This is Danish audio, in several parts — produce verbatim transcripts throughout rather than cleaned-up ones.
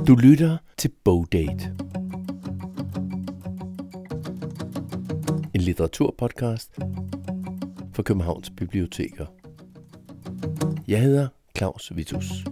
Du lytter til Bogdate. En litteraturpodcast for Københavns Biblioteker. Jeg hedder Claus Vittus.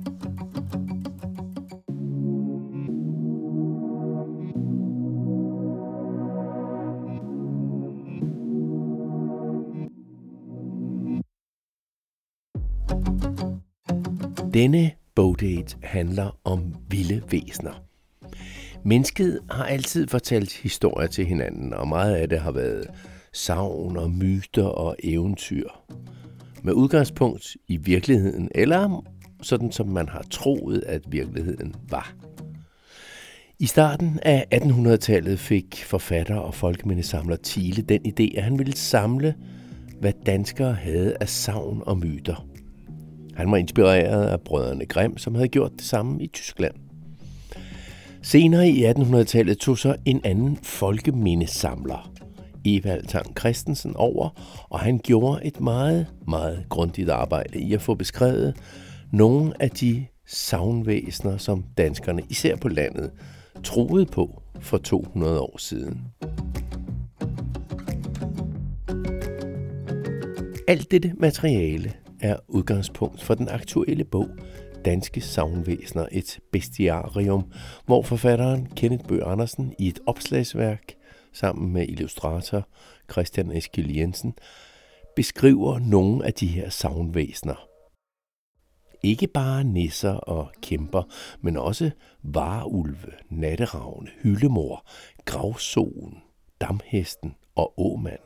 Denne Bogdate handler om vilde væsener. Mennesket har altid fortalt historier til hinanden, og meget af det har været sagn og myter og eventyr. Med udgangspunkt i virkeligheden, eller sådan som man har troet, at virkeligheden var. I starten af attenhundredetallet fik forfatter og folkemindesamler Thiele den idé, at han ville samle, hvad danskere havde af sagn og myter. Han var inspireret af brødrene Grimm, som havde gjort det samme i Tyskland. Senere i attenhundredetallet tog så en anden folkemindesamler, Evald Tang Kristensen, over, og han gjorde et meget, meget grundigt arbejde i at få beskrevet nogle af de sagnvæsener, som danskerne, især på landet, troede på for to hundrede år siden. Alt dette materiale er udgangspunkt for den aktuelle bog Danske Sagnvæsener, et bestiarium, hvor forfatteren Kenneth Bøgh Andersen i et opslagsværk sammen med illustrator Christian Eskil Jensen beskriver nogle af de her sagnvæsener. Ikke bare nisser og kæmper, men også varulve, natteravne, hyldemor, gravsoen, damhesten og åmanden.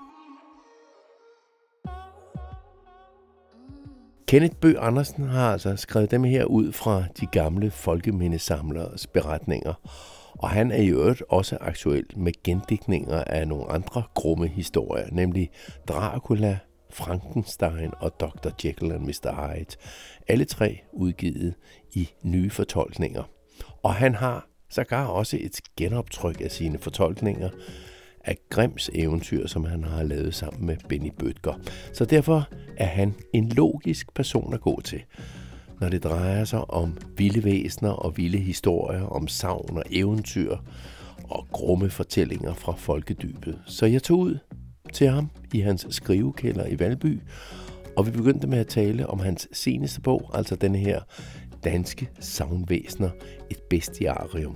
Kenneth Bøgh Andersen har altså skrevet dem her ud fra de gamle folkemindesamleres beretninger, og han er i øvrigt også aktuel med gendigtninger af nogle andre grumme historier, nemlig Dracula, Frankenstein og doktor Jekyll and mister Hyde, alle tre udgivet i nye fortolkninger. Og han har sågar også et genoptryk af sine fortolkninger af Grimms eventyr, som han har lavet sammen med Benny Bødker. Så derfor er han en logisk person at gå til, når det drejer sig om vilde væsener og vilde historier, om sagn og eventyr og grumme fortællinger fra folkedybet. Så jeg tog ud til ham i hans skrivekælder i Valby, og vi begyndte med at tale om hans seneste bog, altså denne her Danske Sagnvæsener, et bestiarium.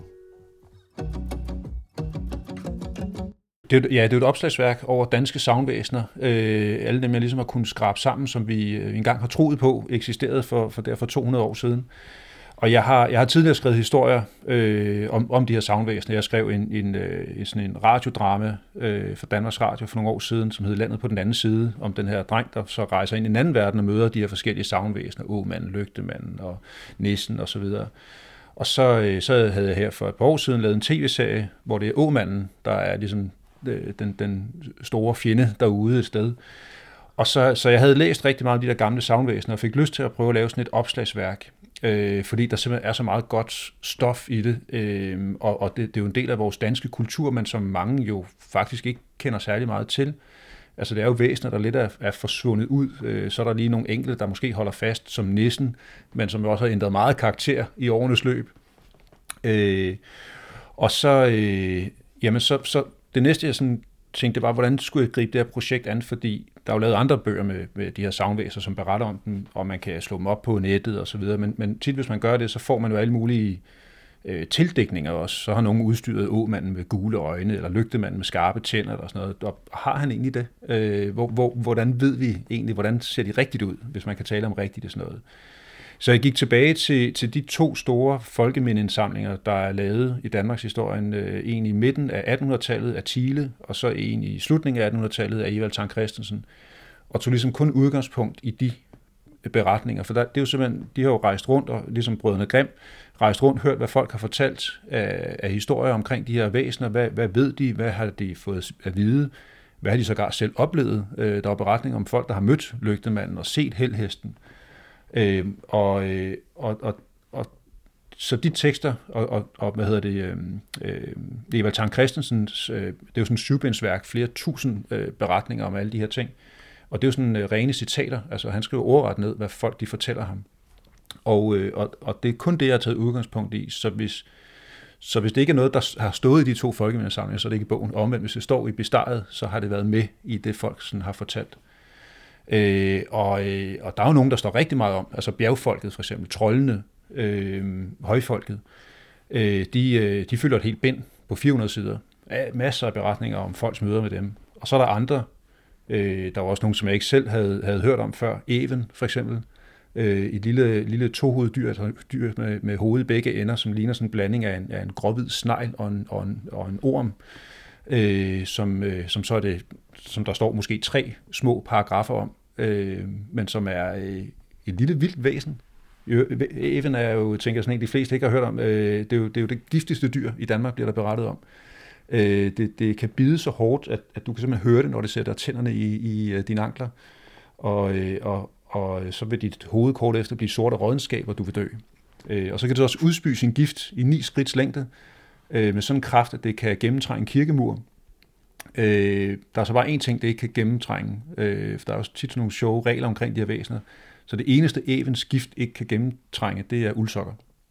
Det er, ja, det er et opslagsværk over danske sagnvæsener. Øh, alle dem, jeg ligesom har kunnet skrabe sammen, som vi øh, engang har troet på, eksisterede for, for derfor to hundrede år siden. Og jeg har, jeg har tidligere skrevet historier øh, om, om de her sagnvæsener. Jeg skrev en, en, øh, sådan en radiodrama øh, for Danmarks Radio for nogle år siden, som hed Landet på den anden side, om den her dreng, der så rejser ind i en anden verden og møder de her forskellige sagnvæsener, åmanden, lygtemanden og nissen osv. Og, og så, øh, så havde jeg her for et par år siden lavet en tv-serie, hvor det er åmanden, der er ligesom Den, den store fjende derude et sted. Og så, så jeg havde læst rigtig meget af de der gamle sagnvæsener, og fik lyst til at prøve at lave sådan et opslagsværk, øh, fordi der simpelthen er så meget godt stof i det, øh, og, og det, det er jo en del af vores danske kultur, men som mange jo faktisk ikke kender særlig meget til. Altså det er jo væsener, der lidt er, er forsvundet ud. Øh, så er der lige nogle enkelte, der måske holder fast som nissen, men som også har ændret meget karakter i årenes løb. Øh, og så, øh, jamen så, så det næste, jeg sådan tænkte, det var, hvordan skulle jeg gribe det her projekt an, fordi der er jo lavet andre bøger med, med de her sagnvæsener, som beretter om dem, og man kan slå dem op på nettet og så videre, men, men tit, hvis man gør det, så får man jo alle mulige øh, tildækninger også. Så har nogen udstyret åmanden med gule øjne, eller lygtemanden med skarpe tænder, eller sådan noget. Og har han egentlig det? Øh, hvor, hvor, hvordan ved vi egentlig, hvordan ser de rigtigt ud, hvis man kan tale om rigtigt og sådan noget? Så jeg gik tilbage til, til de to store folkemindeindsamlinger, der er lavet i Danmarks historien. En i midten af attenhundredetallet af Thiele, og så en i slutningen af attenhundredetallet af Evald Tang Kristensen. Og tog ligesom kun udgangspunkt i de beretninger. For der, det er jo simpelthen, de har jo rejst rundt, og ligesom brødrene Grimm, rejst rundt, hørt, hvad folk har fortalt af, af historier omkring de her væsener. Hvad, hvad ved de? Hvad har de fået at vide? Hvad har de sågar selv oplevet? Der var beretninger om folk, der har mødt lygtemanden og set helhesten. Øh, og, øh, og, og, og så de tekster og, og, og hvad hedder det øh, øh, Evald Tang Kristensens øh, det er jo sådan et syvbindsværk, flere tusind øh, beretninger om alle de her ting, og det er jo sådan øh, rene citater, altså han skriver ordret ned, hvad folk de fortæller ham. Og, øh, og, og det er kun det, jeg har taget udgangspunkt i. Så hvis, så hvis det ikke er noget, der har stået i de to folkemindesamlinger, så er det ikke i bogen. Omvendt, hvis det står i besteget, så har det været med i det, folk sådan har fortalt. Øh, og, øh, og der er jo nogen, der står rigtig meget om, altså bjergfolket for eksempel, troldene, øh, højfolket, øh, de, øh, de fylder et helt bind på fire hundrede sider. Masser af beretninger om folks møder med dem. Og så er der andre, øh, der var også nogle, som jeg ikke selv havde, havde hørt om før. Even for eksempel, øh, et lille, lille tohovedet dyr, altså dyr med, med hovedet i begge ender, som ligner sådan en blanding af en, af en gråhvid snegl og en, og en, og en orm, øh, som, øh, som så er det, som der står måske tre små paragrafer om, øh, men som er øh, et lille vildt væsen. Even er jo, tænker jeg sådan en, de fleste ikke har hørt om, øh, det, er jo, det er jo det giftigste dyr i Danmark, bliver der berettet om. Øh, det, det kan bide så hårdt, at, at du kan simpelthen høre det, når det sætter tænderne i, i uh, dine ankler, og, øh, og, og så vil dit hoved kort efter blive sort af rådenskab, og du vil dø. Øh, og så kan det også udspy sin gift i ni skridts længde, øh, med sådan en kraft, at det kan gennemtrænge en kirkemur. Øh, der er så bare én ting, det ikke kan gennemtrænge, øh, for der er også tit sådan nogle sjove regler omkring de her væsener. Så det eneste Evens gift ikke kan gennemtrænge, det er uldsokker.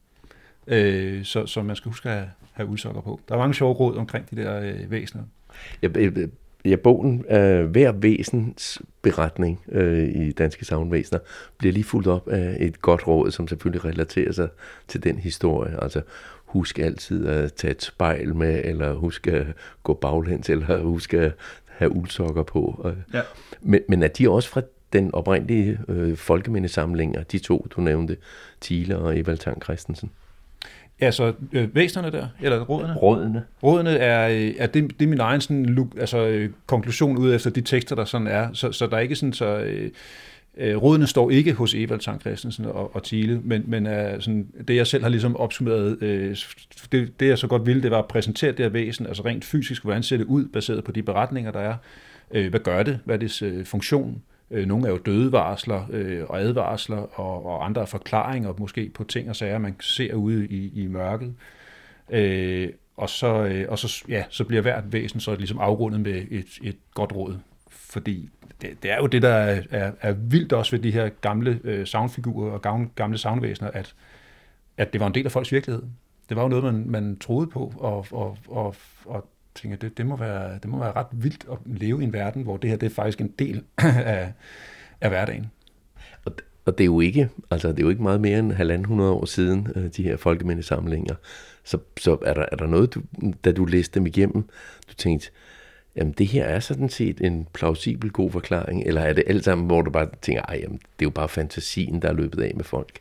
Øh, så, så man skal huske at have uldsokker på. Der er mange sjove råd omkring de der øh, væsener. Ja, ja, bogen, øh, hver væsens beretning øh, i Danske Sagnvæsener bliver lige fuldt op af et godt råd, som selvfølgelig relaterer sig til den historie. Altså husk altid at tage et spejl med, eller husk at gå baglæns, eller husk at have uldsokker på. Ja. Men, men er de også fra den oprindelige øh, folkemindesamlinger, de to, du nævnte, Thiele og Evald Tang Christensen? Ja, så øh, væsenerne der, eller rådene? Rådene. Rådene er, er det, det er min egen sådan, look, altså, øh, konklusion ud efter de tekster, der sådan er. Så, så der er ikke sådan, så øh, øh, rådene står ikke hos Evald Tang Christensen og, og Thiele, men, men er sådan, det jeg selv har ligesom opsummeret, øh, det, det jeg så godt ville, det var at præsentere det her væsen, altså rent fysisk, hvordan ser det ud, baseret på de beretninger, der er. Øh, hvad gør det? Hvad er dets øh, funktion? Nogle er jo dødevarsler øh, og advarsler, og, og andre er forklaringer måske på ting og sager, man ser ude i, i mørket. Øh, og så, øh, og så, ja, så bliver hvert væsen så ligesom afrundet med et, et godt råd. Fordi det, det er jo det, der er, er, er vildt også ved de her gamle øh, savnfigurer og gamle, gamle savnvæsener, at, at det var en del af folks virkelighed. Det var jo noget, man, man troede på, og, og, og, og tænker, det, det, må være, det må være ret vildt at leve i en verden, hvor det her det er faktisk en del af, af hverdagen. Og, og det er jo ikke, altså det er jo ikke meget mere end halvanden hundrede år siden, de her folkemindesamlinger. Så, så er, der, er der noget, du, da du læste dem igennem, du tænkte, jamen det her er sådan set en plausibel god forklaring, eller er det alt sammen, hvor du bare tænker, ej, jamen, det er jo bare fantasien, der er løbet af med folk?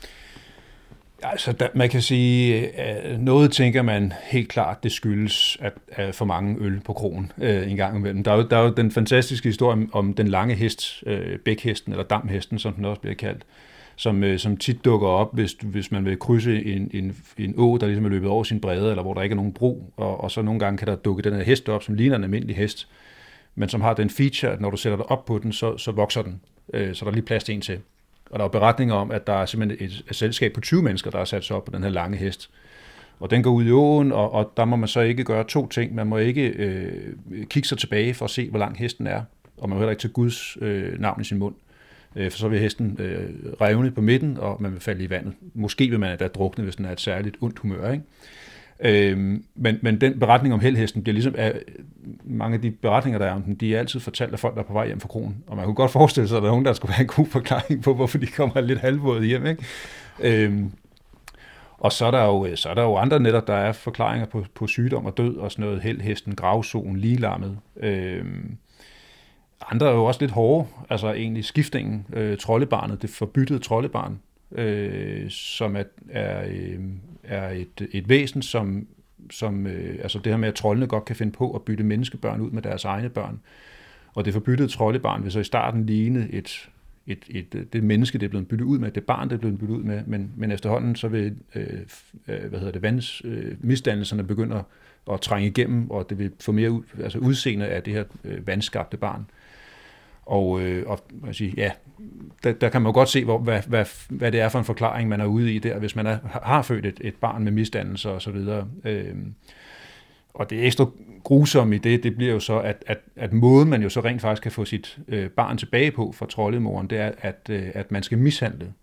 Altså, der, man kan sige, at noget tænker man helt klart, det skyldes at, at for mange øl på krogen øh, en gang imellem. Der er, jo, der er jo den fantastiske historie om den lange hest, øh, bækhesten eller damhesten, som den også bliver kaldt, som, øh, som tit dukker op, hvis, hvis man vil krydse en, en, en å, der ligesom er løbet over sin brede, eller hvor der ikke er nogen bro, og, og så nogle gange kan der dukke den her hest op, som ligner en almindelig hest, men som har den feature, at når du sætter dig op på den, så, så vokser den, øh, så der er lige plads til en til. Og der er beretninger om, at der er simpelthen et, et selskab på tyve mennesker, der har sat sig op på den her lange hest. Og den går ud i åen, og, og der må man så ikke gøre to ting. Man må ikke øh, kigge sig tilbage for at se, hvor lang hesten er. Og man må heller ikke tage Guds øh, navn i sin mund. Øh, for så vil hesten øh, revne på midten, og man vil falde i vandet. Måske vil man da drukne, hvis den er et særligt ondt humør, ikke? Øhm, men, men den beretning om helhesten bliver ligesom, af, mange af de beretninger, der er om den, de er altid fortalt af folk, der er på vej hjem fra kronen. Og man kunne godt forestille sig, at der er nogen, der skulle være en god forklaring på, hvorfor de kommer lidt halvvåde hjem, ikke? Øhm, og så er der jo, så er der jo andre netop, der er forklaringer på, på sygdom og død, og sådan noget helhesten, gravsoen, ligelammet. Øhm, andre er jo også lidt hårde, altså egentlig skiftningen, øh, troldebarnet, det forbyttede troldebarn, øh, som er, er, øh, er et, et væsen, som, som øh, altså det her med, at troldene godt kan finde på at bytte menneskebørn ud med deres egne børn. Og det forbyttede troldebarn vil så i starten ligne et, et, et, det menneske, det er blevet byttet ud med, det barn, det er blevet byttet ud med, men, men efterhånden så vil øh, hvad hedder det, vands, øh, misdannelserne begynder at trænge igennem, og det vil få mere ud, altså udseende af det her øh, vandskabte barn. Og, øh, og man siger, ja, der, der kan man jo godt se, hvor, hvad, hvad, hvad det er for en forklaring, man er ude i der, hvis man er, har født et, et barn med misdannelser og så videre. Øh, og det ekstra grusomme i det, det bliver jo så, at, at, at måden man jo så rent faktisk kan få sit øh, barn tilbage på fra troldemoren, det er, at, øh, at man skal mishandle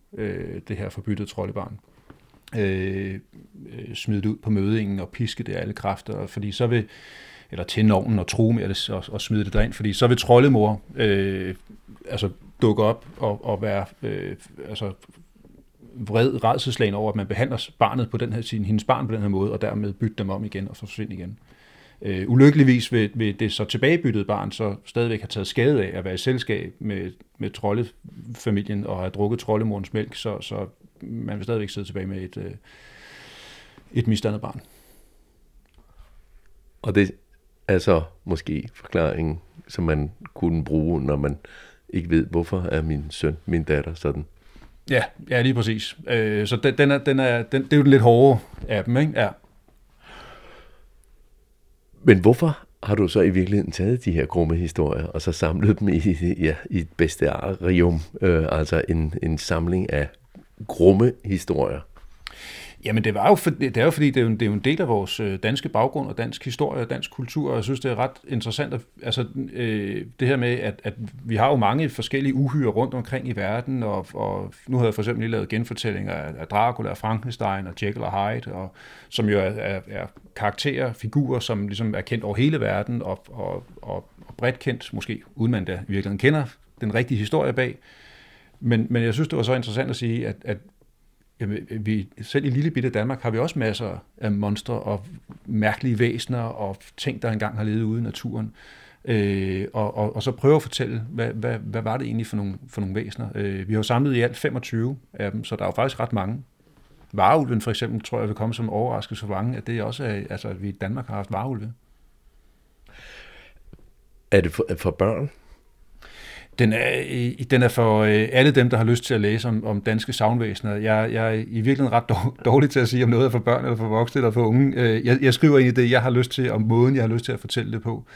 øh, det her forbyttede troldebarn. Øh, øh, smide det ud på mødingen og piske det af alle kræfter, fordi så vil, eller tænde ovnen og true med det og, og smide det derind, fordi så vil troldemor øh, altså dukke op og, og være øh, altså vred, rædselsslagen over, at man behandler barnet på den her, sin, hendes barn på den her måde, og dermed bytte dem om igen og forsvinde igen. Øh, ulykkeligvis vil, vil det så tilbagebyttede barn så stadigvæk have taget skade af at være i selskab med, med troldefamilien og have drukket troldemorens mælk, så, så man vil stadigvæk sidde tilbage med et, øh, et misdannet barn. Og det er så måske forklaringen, som man kunne bruge, når man ikke ved, hvorfor er min søn, min datter sådan. Ja, ja, lige præcis. Øh, så den, den er, den er, den, det er jo den lidt hårde af dem, ikke? Ja. Men hvorfor har du så i virkeligheden taget de her grumme historier, og så samlet dem i, ja, i et bestiarium, øh, altså en, en samling af grumme historier? Jamen det, var jo for, det er jo fordi, det er jo, det er jo en del af vores danske baggrund og dansk historie og dansk kultur, og jeg synes, det er ret interessant, at, altså, øh, det her med, at, at vi har jo mange forskellige uhyrer rundt omkring i verden, og, og nu har jeg for eksempel lige lavet genfortællinger af, af Dracula, Frankenstein og Jekyll og Hyde, og, som jo er, er, er karakterer, figurer, som ligesom er kendt over hele verden, og, og, og, og bredt kendt, måske uden man da i virkeligheden kender den rigtige historie bag. Men, men jeg synes, det var så interessant at sige, at, at jamen, vi, selv i lille bitte Danmark har vi også masser af monstre og mærkelige væsener og ting, der engang har levet ude i naturen. Øh, og, og, og så prøve at fortælle, hvad, hvad, hvad var det egentlig for nogle, for nogle væsener. Øh, vi har jo samlet i alt femogtyve af dem, så der er jo faktisk ret mange. Varulven for eksempel, tror jeg, vil komme som en overraskelse for mange, at det også er, altså, at vi i Danmark har haft varulve. Er det for, for børn? Den er, den er for alle dem, der har lyst til at læse om, om danske sagnvæsener. Jeg, jeg er i virkeligheden ret dårlig til at sige, om noget er for børn, eller for voksne, eller for unge. Jeg, jeg skriver egentlig det, jeg har lyst til, om måden, jeg har lyst til at fortælle det på.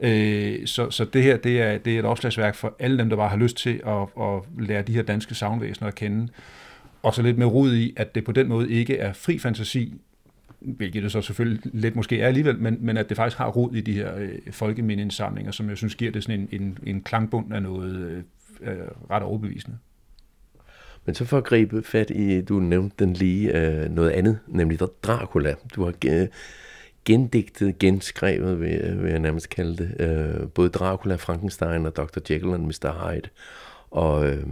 Så, så det her, det er, det er et opslagsværk for alle dem, der bare har lyst til at, at lære de her danske sagnvæsener at kende. Og så lidt med rod i, at det på den måde ikke er fri fantasi, hvilket det så selvfølgelig lidt måske er alligevel, men, men at det faktisk har rod i de her øh, folkemindeindsamlinger, som jeg synes giver det sådan en, en, en klangbund af noget øh, ret overbevisende. Men så for at gribe fat i, du nævnte den lige, øh, noget andet, nemlig Dracula. Du har øh, gendigtet, genskrevet, vil, vil jeg nærmest kalde det, øh, både Dracula, Frankenstein og doktor Jekyll og mister Hyde. Og øh,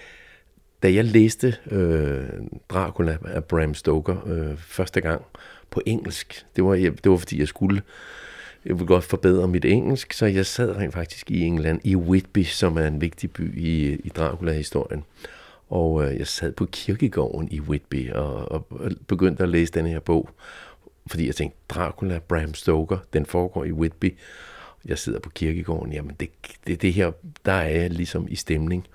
da jeg læste øh, Dracula af Bram Stoker øh, første gang på engelsk, det var, det var fordi jeg skulle, jeg ville godt forbedre mit engelsk, så jeg sad rent faktisk i England, i Whitby, som er en vigtig by i, i Dracula-historien. Og øh, jeg sad på kirkegården i Whitby og, og, og begyndte at læse den her bog, fordi jeg tænkte, Dracula, Bram Stoker, den foregår i Whitby. Jeg sidder på kirkegården, jamen det, det, det her, der er jeg ligesom i stemning.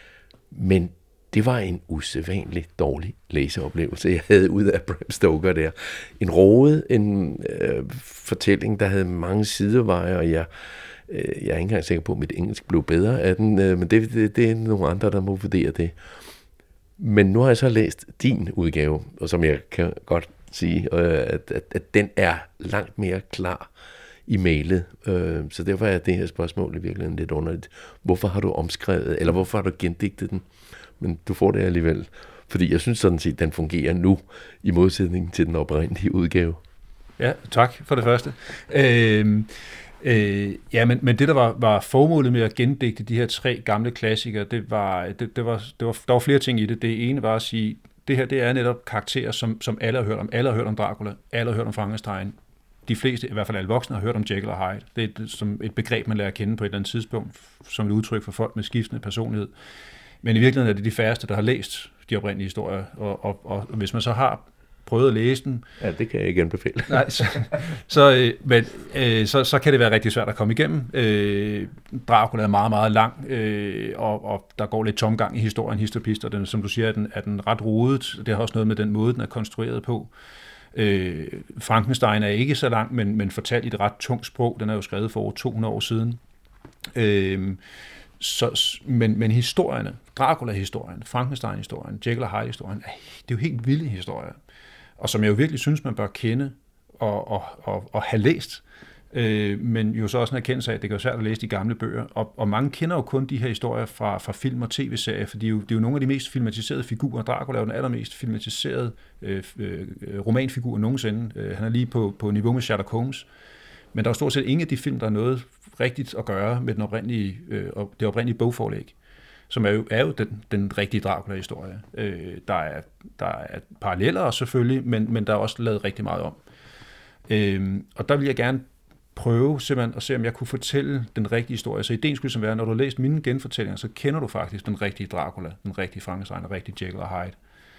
Men det var en usædvanlig dårlig læseoplevelse, jeg havde ud af Bram Stoker der. En rodet, en øh, fortælling, der havde mange sideveje, og jeg, øh, jeg er ikke engang sikker på, at mit engelsk blev bedre af den, øh, men det, det, det er nogle andre, der må vurdere det. Men nu har jeg så læst din udgave, og som jeg kan godt sige, øh, at, at, at den er langt mere klar i mailet. Øh, så derfor er det her spørgsmål i virkeligheden lidt underligt. Hvorfor har du omskrevet, eller hvorfor har du gendigtet den? Men du får det alligevel, fordi jeg synes sådan set, den fungerer nu, i modsætning til den oprindelige udgave. Ja, tak for det første. Øh, øh, ja, men, men det, der var, var formålet med at gendigte de her tre gamle klassikere, det var, det, det var, det var, der var flere ting i det. Det ene var at sige, det her det er netop karakterer, som, som alle har hørt om. Alle har hørt om Dracula, alle har hørt om Frankenstein. De fleste, i hvert fald alle voksne, har hørt om Jekyll og Hyde. Det er som et begreb, man lærer at kende på et eller andet tidspunkt, som et udtryk for folk med skiftende personlighed. Men i virkeligheden er det de færreste, der har læst de oprindelige historier, og, og, og hvis man så har prøvet at læse den... Ja, det kan jeg ikke anbefale. Nej, så, så, øh, men, øh, så, så kan det være rigtig svært at komme igennem. Øh, Dracula er meget, meget lang, øh, og, og der går lidt tomgang i historien, histopist, og den, som du siger, er den, er den ret rodet. Det har også noget med den måde, den er konstrueret på. Øh, Frankenstein er ikke så lang, men, men fortalt i et ret tungt sprog. Den er jo skrevet for over to hundrede år siden. Øh, Så, men, men historierne, Dracula-historien, Frankenstein-historien, Jekyll og Hyde-historien, det er jo helt vilde historier, og som jeg jo virkelig synes, man bør kende og, og, og, og have læst. Øh, men jo så også en erkendelse af, at det kan være svært at læse de gamle bøger, og, og mange kender jo kun de her historier fra, fra film og tv-serier, for det er, jo, det er jo nogle af de mest filmatiserede figurer. Dracula er jo den allermest filmatiserede øh, øh, romanfigur nogensinde. Øh, han er lige på, på niveau med Sherlock Holmes, men der er stort set ingen af de film, der er noget rigtigt at gøre med den oprindelige, øh, det oprindelige bogforlæg, som er jo, er jo den, den rigtige Dracula-historie. Øh, der, er, der er paralleller selvfølgelig, men, men der er også lavet rigtig meget om. Øh, og der vil jeg gerne prøve simpelthen at se, om jeg kunne fortælle den rigtige historie. Så ideen skulle som være, når du har læst mine genfortællinger, så kender du faktisk den rigtige Dracula, den rigtige Frankenstein og rigtige Jekyll og Hyde.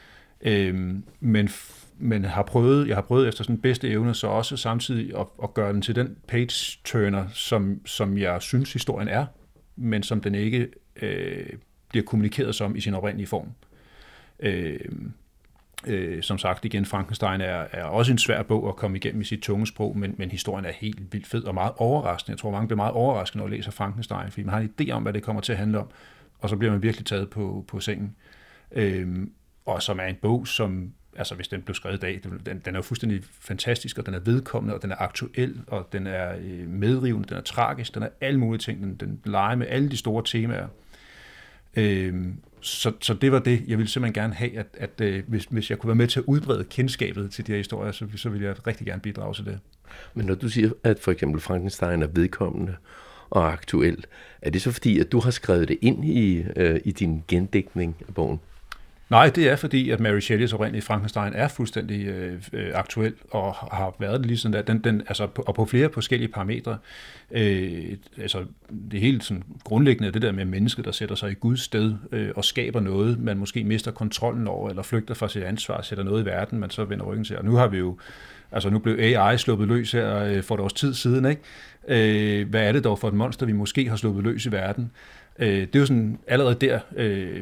Øhm, men men har prøvet, jeg har prøvet efter sådan bedste evne, så også samtidig at, at gøre den til den page-turner, som, som jeg synes historien er, men som den ikke øh, bliver kommunikeret som i sin oprindelige form. Øh, Øh, som sagt igen, Frankenstein er, er også en svær bog at komme igennem i sit tunge sprog, men, men historien er helt vildt fed og meget overraskende. Jeg tror, mange bliver meget overrasket, når de læser Frankenstein, fordi man har en idé om, hvad det kommer til at handle om, og så bliver man virkelig taget på, på sengen. Øh, og som er en bog, som, altså hvis den blev skrevet i dag, den, den er jo fuldstændig fantastisk, og den er vedkommende, og den er aktuel, og den er øh, medrivende, den er tragisk, den er alle mulige ting, den, den leger med alle de store temaer. Øh, Så, så det var det, jeg ville simpelthen gerne have, at, at, at hvis, hvis jeg kunne være med til at udbrede kendskabet til de her historier, så, så ville jeg rigtig gerne bidrage til det. Men når du siger, at for eksempel Frankenstein er vedkommende og aktuel, er det så fordi, at du har skrevet det ind i, øh, i din gendækning af bogen? Nej, det er fordi, at Mary Shelleys oprindelige Frankenstein er fuldstændig øh, aktuel og har været det lige sådan der. Den, den, altså, og på flere forskellige parametre. Øh, altså, det er helt sådan grundlæggende det der med mennesket, der sætter sig i Guds sted øh, og skaber noget, man måske mister kontrollen over, eller flygter fra sit ansvar, sætter noget i verden, man så vender ryggen til. Og nu har vi jo, altså nu blev A I sluppet løs her øh, for et års tid siden, ikke? Øh, hvad er det dog for et monster, vi måske har sluppet løs i verden? Øh, det er jo sådan allerede der... Øh,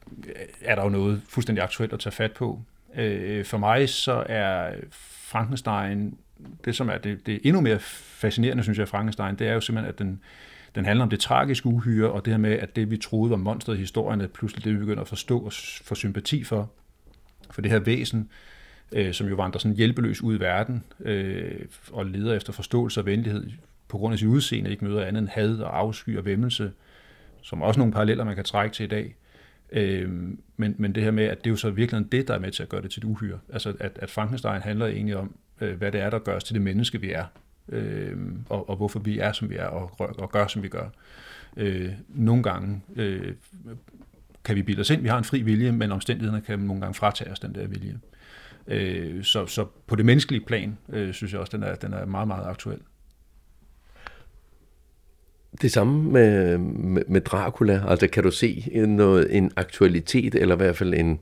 er der jo noget fuldstændig aktuelt at tage fat på. For mig så er Frankenstein, det som er det, det endnu mere fascinerende, synes jeg, Frankenstein, det er jo simpelthen, at den, den handler om det tragiske uhyre, og det her med, at det vi troede var monstret i historien, at pludselig det vi begynder at forstå og få sympati for, for det her væsen, øh, som jo vandrer sådan hjælpeløs ud i verden, øh, og leder efter forståelse og venlighed, på grund af sit udseende, ikke møder andet end had og afsky og væmmelse, som også nogle paralleller, man kan trække til i dag. Øhm, men, men det her med, at det er jo så virkelig det, der er med til at gøre det til et uhyre. Altså, at, at Frankenstein handler egentlig om, øh, hvad det er, der gør os til det menneske, vi er. Øh, og, og hvorfor vi er, som vi er, og, og gør, som vi gør. Øh, nogle gange øh, kan vi bilde os ind, vi har en fri vilje, men omstændighederne kan nogle gange fratage os den der vilje. Øh, så, så på det menneskelige plan, øh, synes jeg også, den er, den er meget, meget aktuel. Det samme med, med, med Dracula, altså kan du se noget, en aktualitet, eller i hvert fald en,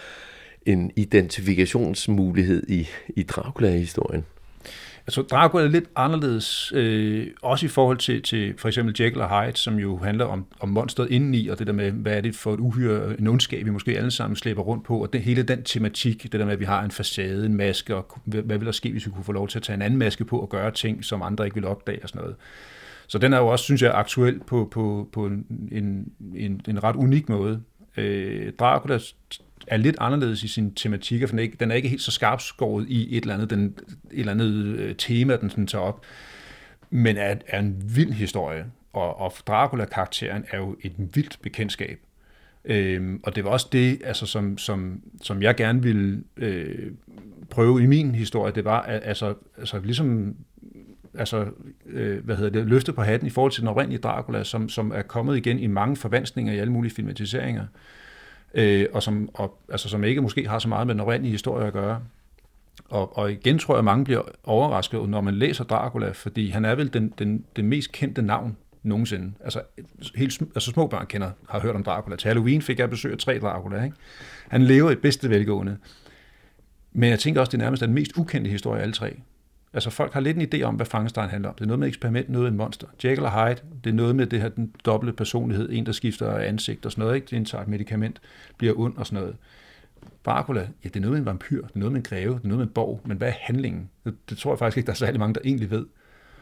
en identifikationsmulighed i, i Dracula-historien? Altså Dracula er lidt anderledes, øh, også i forhold til, til for eksempel Jekyll og Hyde, som jo handler om, om monstret indeni, og det der med, hvad er det for et uhyre, en ondskab, vi måske alle sammen slæber rundt på, og det, hele den tematik, det der med, at vi har en facade, en maske, og hvad vil der ske, hvis vi kunne få lov til at tage en anden maske på og gøre ting, som andre ikke vil opdage og sådan noget. Så den er jo også, synes jeg, aktuel på, på, på en, en, en ret unik måde. Øh, Dracula er lidt anderledes i sin tematikker, for den er ikke, den er ikke helt så skarpskåret i et eller andet, den, et eller andet tema, den sådan tager op, men er, er en vild historie, og, og Dracula-karakteren er jo et vildt bekendtskab. Øh, og det var også det, altså, som, som, som jeg gerne ville øh, prøve i min historie, det var altså, altså ligesom... altså, øh, hvad hedder det, løftet på hatten i forhold til den oprindelige Dracula, som, som er kommet igen i mange forvanskninger i alle mulige filmatiseringer, øh, og, som, og altså, som ikke måske har så meget med den oprindelige historie at gøre. Og, og igen tror jeg, at mange bliver overrasket, når man læser Dracula, fordi han er vel den, den, den mest kendte navn nogensinde. Altså, helt, altså små børn kender, har hørt om Dracula. Til Halloween fik jeg besøg af tre Dracula, ikke? Han lever i bedste velgående. Men jeg tænker også, det nærmest er den mest ukendte historie af alle tre. Altså folk har lidt en idé om, hvad Frankenstein handler om. Det er noget med eksperiment, noget med en monster. Jekyll og Hyde, det er noget med det her, den dobbelte personlighed, en der skifter ansigt og sådan noget, ikke? Det indtager et medicament, bliver ond og sådan noget. Dracula, ja, det er noget med en vampyr, det er noget med en greve, det er noget med en borg, men hvad er handlingen? Det, det tror jeg faktisk ikke, der er særlig mange, der egentlig ved.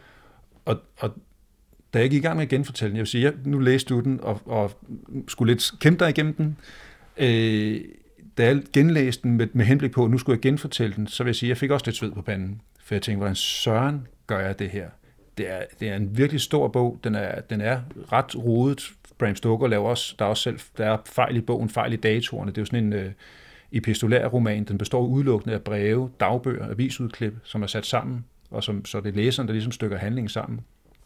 Og, og da jeg gik i gang med at genfortælle den, jeg vil sige, ja, nu læste du den, og, og skulle lidt kæmpe dig igennem den. Øh, da jeg genlæste den med, med henblik på, at nu skulle jeg genfortælle den, så vil jeg sige, at jeg fik også lidt sved på panden. For jeg tænkte, hvordan søren gør jeg det her? det er, det er en virkelig stor bog. Den er, den er ret rodet. Bram Stoker laver også, der er også selv, der er fejl i bogen, fejl i datorerne. Det er jo sådan en øh, epistolær roman. Den består udelukkende af breve, dagbøger, avisudklip, som er sat sammen, og som, så det er læseren, der ligesom stykker handlingen sammen.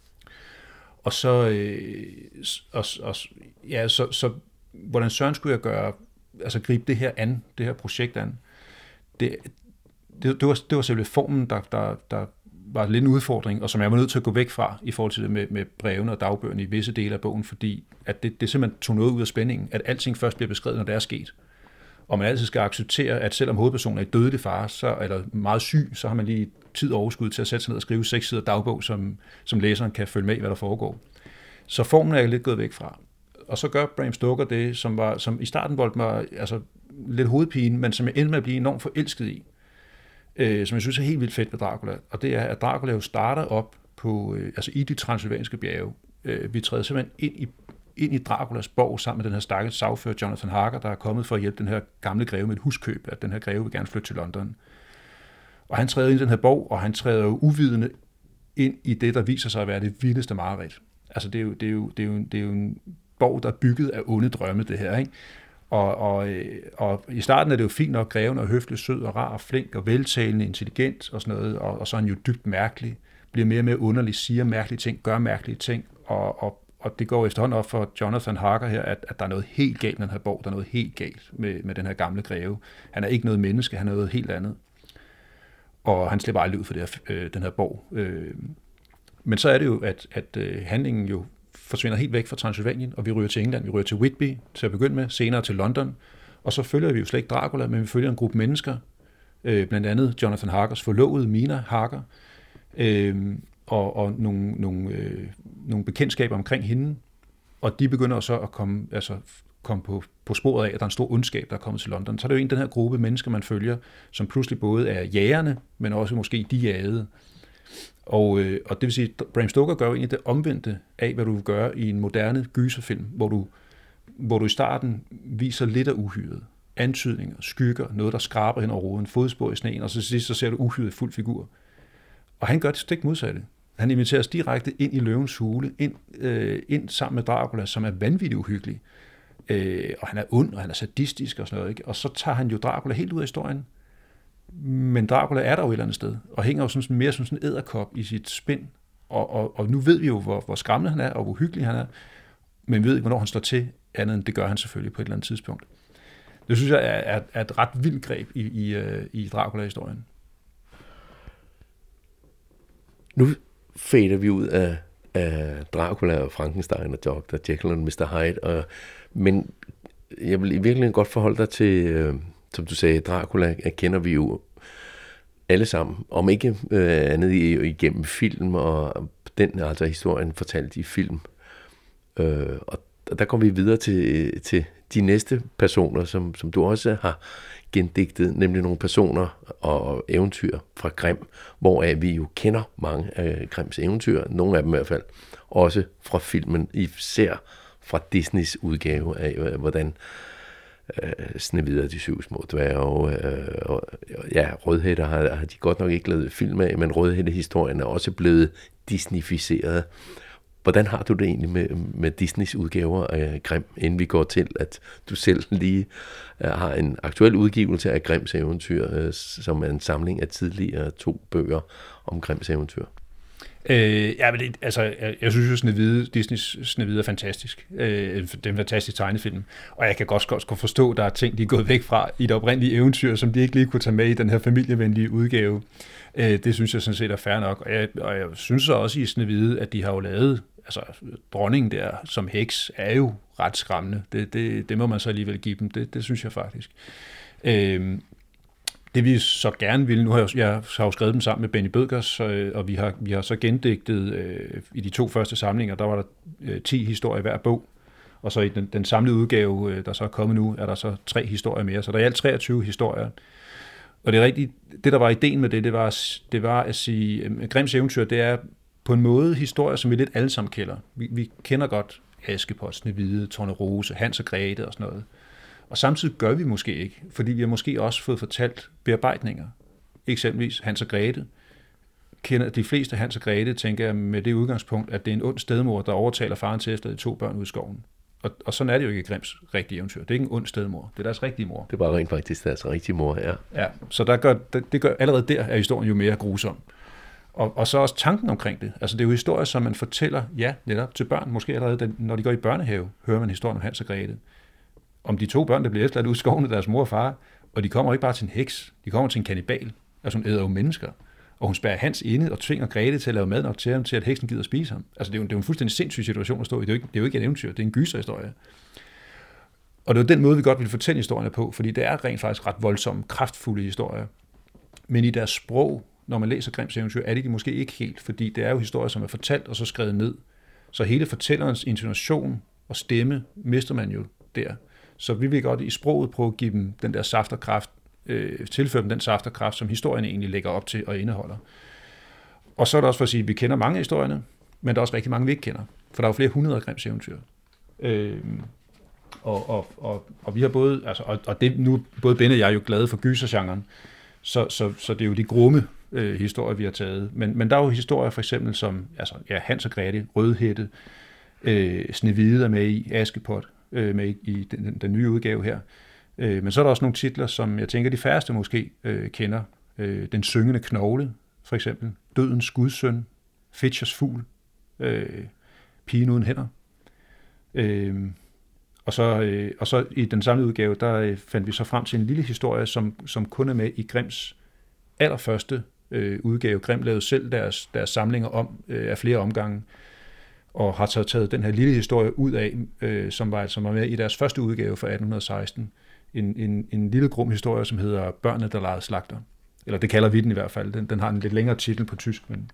Og så, øh, og, og, ja, så, så hvordan Søren skulle jeg gøre, altså gribe det her an, det her projekt an, det, det, det, var, det var selvfølgelig formen, der, der, der var lidt en udfordring, og som jeg var nødt til at gå væk fra i forhold til det med, med brevene og dagbøgerne i visse dele af bogen, fordi at det, det simpelthen tog noget ud af spændingen, at alting først bliver beskrevet, når det er sket. Og man altid skal acceptere, at selvom hovedpersonen er i dødelig fare, så, eller meget syg, så har man lige tid og overskud til at sætte sig ned og skrive seks sider dagbog, som, som læseren kan følge med i, hvad der foregår. Så formen er jeg lidt gået væk fra. Og så gør Bram Stoker det, som, var, som i starten voldte mig altså, lidt hovedpine, men som jeg endte med at blive enormt forelsket i, øh, som jeg synes er helt vildt fedt ved Dracula. Og det er, at Dracula jo starter op på, øh, altså i de transylvanske bjerge. Øh, vi træder simpelthen ind i, ind i Draculas borg sammen med den her stakkels sagfører Jonathan Harker, der er kommet for at hjælpe den her gamle greve med et huskøb, at den her greve vil gerne flytte til London. Og han træder ind i den her borg, og han træder jo uvidende ind i det, der viser sig at være det vildeste mareridt. Altså det er jo, det er jo, det er jo, det er jo en borg, der er bygget af onde drømme, det her, ikke? Og, og, og i starten er det jo fint nok, greven og høflig, sød og rar og flink og veltalende, intelligent og sådan noget, og, og så er han jo dybt mærkelig, bliver mere og mere underlig, siger mærkelige ting, gør mærkelige ting, og, og, og det går efterhånden op for Jonathan Harker her, at, at der er noget helt galt med den her borg, der er noget helt galt med, med den her gamle greve. Han er ikke noget menneske, han er noget helt andet. Og han slipper aldrig ud for det her, øh, den her borg. Øh, men så er det jo, at, at øh, handlingen jo forsvinder helt væk fra Transylvanien, og vi ryger til England, vi ryger til Whitby til at begynde med, senere til London, og så følger vi jo slet ikke Dracula, men vi følger en gruppe mennesker, øh, blandt andet Jonathan Harkers forlovede Mina Harker, øh, og, og nogle, nogle, øh, nogle bekendtskaber omkring hende, og de begynder så at komme, altså, komme på, på sporet af, at der er en stor ondskab, der er kommet til London. Så er det jo en den her gruppe mennesker, man følger, som pludselig både er jægerne, men også måske de jagede. Og, øh, og det vil sige, at Bram Stoker gør jo egentlig det omvendte af, hvad du vil gøre i en moderne gyserfilm, hvor du, hvor du i starten viser lidt af uhyret. Antydninger, skygger, noget, der skraber hen over roden, fodspor i sneen, og så til sidst så ser du uhyret i fuld figur. Og han gør det stik modsatte. Han inviterer os direkte ind i løvens hule, ind, øh, ind sammen med Dracula, som er vanvittigt uhyggelig. Øh, og han er ond, og han er sadistisk og sådan noget, ikke? Og så tager han jo Dracula helt ud af historien. Men Dracula er der jo et eller andet sted, og hænger jo sådan, mere som sådan en edderkop i sit spind. Og, og, og nu ved vi jo, hvor, hvor skræmmende han er, og hvor hyggelig han er, men vi ved ikke, hvornår han står til, andet end det gør han selvfølgelig på et eller andet tidspunkt. Det synes jeg er, er, er et ret vildt greb i, i, i Dracula-historien. Nu fader vi ud af, af Dracula og Frankenstein og doktor Jekyll og mister Hyde, og, men jeg vil i virkeligheden godt forholde dig til, øh, som du sagde, Dracula kender vi jo alle sammen, om ikke øh, andet igennem film, og den altså historien fortalt i film. Øh, og der kommer vi videre til, til de næste personer, som, som du også har gendigtet, nemlig nogle personer og eventyr fra Grimm, hvoraf vi jo kender mange af Grimms eventyr, nogle af dem i hvert fald, også fra filmen, især fra Disneys udgave af, hvordan øh, Snehvide og de syv små dværge, øh, og ja, Rødhætte har, har de godt nok ikke lavet film af, men Rødhætte-historien er også blevet disneyficeret. Hvordan har du det egentlig med, med Disneys udgaver af Grimm, inden vi går til, at du selv lige uh, har en aktuel udgivelse af Grimms eventyr, uh, som er en samling af tidligere to bøger om Grimms eventyr? Øh, ja, men det, altså, jeg, jeg synes jo, Snehvide, Disneys Snehvide er fantastisk. Øh, det er en fantastisk tegnefilm, og jeg kan godt, godt, godt forstå, at der er ting, de er gået væk fra i det oprindelige eventyr, som de ikke lige kunne tage med i den her familievenlige udgave. Øh, det synes jeg sådan set er fair nok, og jeg, og jeg synes så også i Snehvide, at de har jo lavet, altså dronningen der som heks er jo ret skræmmende. Det, det, det må man så alligevel give dem, det, det synes jeg faktisk. Øh, Det vi så gerne ville, nu har jeg, jeg har jo skrevet dem sammen med Benny Bødkers, øh, og vi har, vi har så gendigtet øh, i de to første samlinger, der var der øh, ti historier i hver bog, og så i den, den samlede udgave, øh, der så er kommet nu, er der så tre historier mere, så der er i alt treogtyve historier. Og det er rigtigt, det der var ideen med det, det var, det var at sige, øh, Grimms eventyr, det er på en måde historier, som vi lidt alle sammen kender. Vi, vi kender godt Askepot, Snehvide, Tornerose, Hans og Grete og sådan noget. Og samtidig gør vi måske ikke, fordi vi har måske også fået fortalt bearbejdninger. Eksempelvis Hans og Grete. kender de fleste Hans og Grete, tænker jeg, med det udgangspunkt, at det er en ond stedmor, der overtaler faren til efter de to børn ud i skoven. Og, og sådan er det jo ikke i Grimms rigtige eventyr. Det er ikke en ond stedmor, det er deres rigtige mor. Det var rent faktisk deres rigtige mor, ja. Ja, så der gør, det, det gør, allerede der er historien jo mere grusom. Og, og så også tanken omkring det. Altså det er jo historier, som man fortæller, ja, netop til børn. Måske allerede, når de går i børnehave, hører man historien om Hans og Grete. Om de to børn, der bliver efterladt ud i skoven af deres mor og far. Og de kommer ikke bare til en heks, de kommer til en kannibal. Altså hun æder jo mennesker. Og hun spærrer Hans inde og tvinger Grete til at lave mad nok til ham, til at heksen gider at spise ham. Altså det er jo, det er jo en fuldstændig sindssyg situation at stå i. Det er jo ikke, det er jo ikke et eventyr, det er en gyserhistorie. Og det er jo den måde, vi godt vil fortælle historierne på, fordi det er rent faktisk ret voldsomme, kraftfulde historier. Men i deres sprog, når man læser Grimms eventyr, er det de måske ikke helt, fordi det er jo historier, som er fortalt og så skrevet ned. Så hele fortællerens intonation og stemme mister man jo der. Så vi vil godt i sproget prøve at give dem den der saft og kraft, øh, tilføre dem den saft og kraft, som historien egentlig lægger op til og indeholder. Og så er det også for at sige, at vi kender mange af historierne, men der er også rigtig mange, vi ikke kender. For der er jo flere hundrede Grimms eventyr. Øh, og, og, og, og vi har både, altså, og, og det nu både Benne og jeg er jo glade for gysergenren, så, så, så det er jo de grumme øh, historier, vi har taget. Men, men der er jo historier for eksempel som altså, ja, Hans og Grete, Rødhætte, øh, Snehvide er med i, Askepot øh, med i, i den, den, den nye udgave her. Øh, men så er der også nogle titler, som jeg tænker, de færreste måske øh, kender. Øh, Den syngende knogle, for eksempel. Dødens gudsøn, Fitchers fugl, øh, Pigen uden hænder. Øh, og, så, øh, og så i den samlede udgave, der øh, fandt vi så frem til en lille historie, som, som kun er med i Grimms allerførste øh, udgave. Grimm lavede selv deres, deres samlinger om øh, af flere omgange, og har så taget den her lille historie ud af, øh, som, var, som var med i deres første udgave fra atten seksten. En, en, en lille grum historie, som hedder Børnene, der legede slagter. Eller det kalder vi den i hvert fald. Den, den har en lidt længere titel på tysk. Men...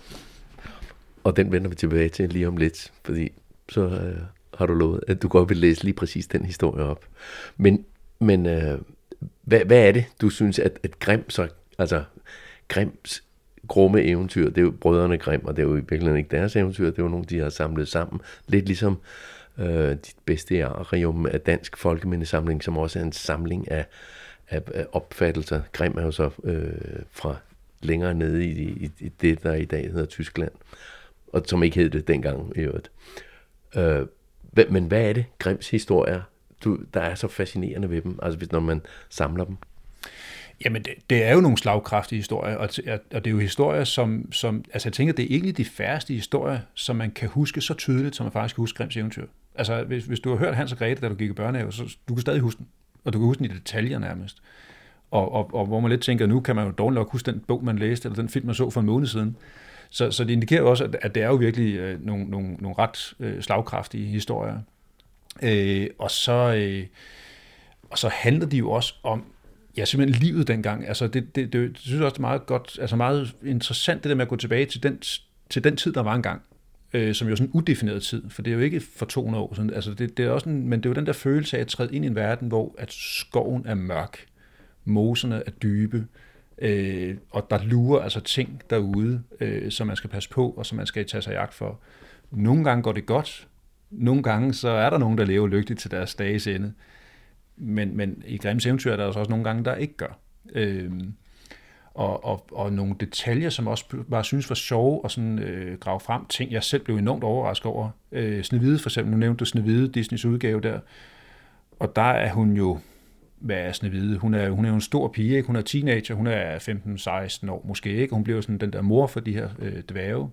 Og den vender vi tilbage til lige om lidt, fordi så øh, har du lovet, at du godt vil læse lige præcis den historie op. Men, men øh, hvad, hvad er det, du synes, at, at Grimm, så, altså Grimms grumme eventyr, det er jo brødrene Grimm, og det er jo i virkeligheden ikke deres eventyr, det er jo nogle, de har samlet sammen. Lidt ligesom øh, dit bestiarium af dansk folkemindesamling, som også er en samling af, af, af opfattelser. Grimm er jo så øh, fra længere nede i, i, i det, der i dag hedder Tyskland, og som ikke hed det dengang i øvrigt. Øh, men hvad er det, Grimms historier, du, der er så fascinerende ved dem, altså hvis når man samler dem? Jamen, det, det er jo nogle slagkraftige historier, og, og det er jo historier, som, som, altså jeg tænker, det er egentlig de færreste historier, som man kan huske så tydeligt, som man faktisk kan huske Grimms eventyr. Altså, hvis, hvis du har hørt Hans og Grete, da du gik i børnehave, så du kan stadig huske den, og du kan huske den i detaljer nærmest. Og, og, og hvor man lidt tænker, nu kan man jo dårligt nok huske den bog, man læste, eller den film, man så for en måned siden. Så, så det indikerer også, at, at det er jo virkelig øh, nogle, nogle, nogle ret øh, slagkraftige historier. Øh, og, så, øh, og så handler de jo også om, ja, simpelthen livet dengang. Altså, det, det, det, det synes jeg også, det er meget godt, altså meget interessant, det der med at gå tilbage til den, til den tid, der var engang, øh, som jo er sådan en udefineret tid, for det er jo ikke for to hundrede år siden. Altså, det, det er også en, men det er jo den der følelse af at træde ind i en verden, hvor at skoven er mørk, moserne er dybe, øh, og der lurer altså ting derude, øh, som man skal passe på, og som man skal tage sig jagt for. Nogle gange går det godt, nogle gange så er der nogen, der lever lykkeligt til deres dages ende. Men, men i Grimms eventyr er der også nogle gange, der ikke gør. Øhm, og, og, og nogle detaljer, som også bare synes var sjove og sådan, øh, grave frem ting, jeg selv blev enormt overrasket over. Øh, Snehvide for eksempel, nu nævnte du Snehvide, Disneys udgave der, og der er hun jo, hvad er Snehvide? Hun er, hun er jo en stor pige, ikke? Hun er teenager, hun er femten seksten år måske, ikke? Hun bliver sådan den der mor for de her øh, dværge.